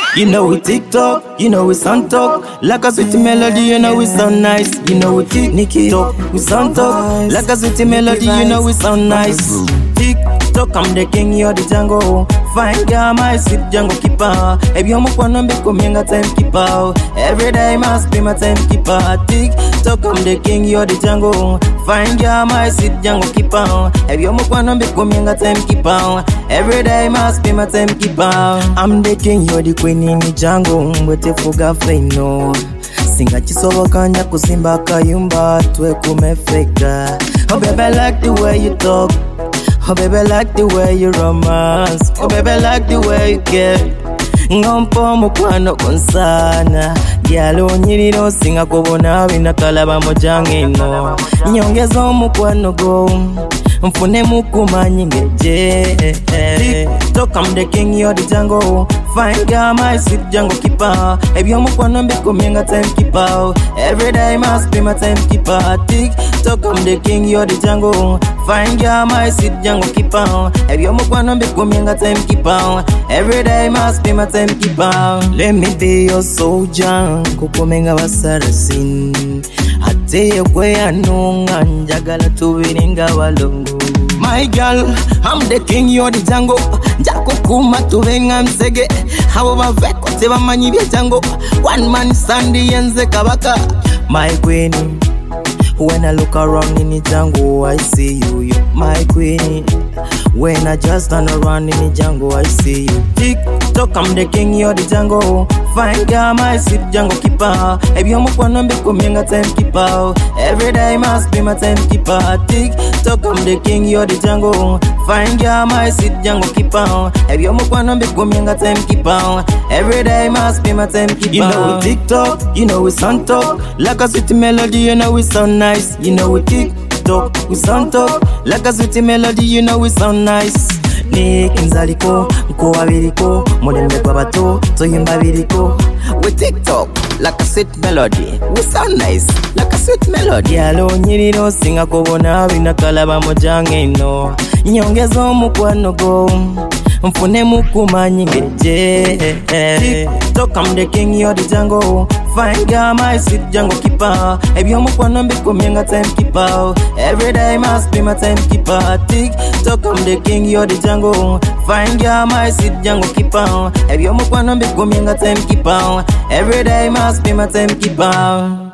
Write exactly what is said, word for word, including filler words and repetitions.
You know we TikTok, you know we sound talk. Like a sweet melody, you know we sound nice. You know we TikTok, we sound talk. Like a sweet melody, you know we sound nice. TikTok, I'm the king, you're the Django. Fine girl, my sweet Django keeper. If you're my one, I'm becoming a timekeeper. Every day must be my timekeeper. TikTok, I'm the king, you're the Django. Fine girl, my sweet Django keeper. If you're my one, I'm becoming a timekeeper. Every day must be my timekeeper. I'm the king, you're the queen in the Django. But if you got flame, no. Singa chisoboka nja kusimba kayumba twe kumefeka. Oh baby, I like the way you talk. Oh baby, I like the way you romance. Oh baby, I like the way you care. Ngompo mukwano konsana. Gyalo nyiriro singa kubona bina kalaba mojangino. Nyongezo mukwano go. Mfune mukumanyi ngeje. TikTok, I'm the king, you're the Django. Fine girl, my sweet Django keeper. If you're mukwano becoming a timekeeper. Every day must be my timekeeper. TikTok, I'm the king, you're the Django. Fine girl, my sweet Django keeper. If you're mukwano becoming a timekeeper. Every day must be my timekeeper. Let me be your soldier. Kukumenga wasarasin. Ate kwe anunga njagala tubiringa walungu. My girl, I'm the king, you're the Django. Jako kuma tuvenga msege. Hawa veko teba manyi Django. One man standi yenze kabaka. My queen, when I look around in the Django, I see you, you my queen. When I just turn around in the Django, I see you. TikTok, I'm the king, you're the Django. Fine girl, my sweet Django keeper. If you're mukwano becoming a timekeeper. Every day must be my timekeeper. TikTok, I'm the king, you're the Django. Fine girl, my sweet Django keeper. If you're mukwano becoming a timekeeper. Every day must be my timekeeper. You know we TikTok, you know we sound talk. Like a sweet melody, you know we sound nice. You know we TikTok, we sound talk. Like a sweet melody, you know we sound nice. Ni kinzaliko, mko wabiriko. Modembe kwa bato, toyimba biriko. We TikTok, like a sweet melody. We sound nice, like a sweet melody. Yalo nyiriro singa kubona bina kalaba mojangino. Nyongezo mukwano go. Mfune mukumanyi ngeje. TikTok, I'm the king, you're the Django. Fine girl, my sweet Django keeper. If you're mukwano becoming a timekeeper. Every day must be my timekeeper. TikTok, I'm the king, you're the Django. Fine girl, my sweet Django keeper. If you're mukwano becoming a timekeeper. Every day must be my timekeeper.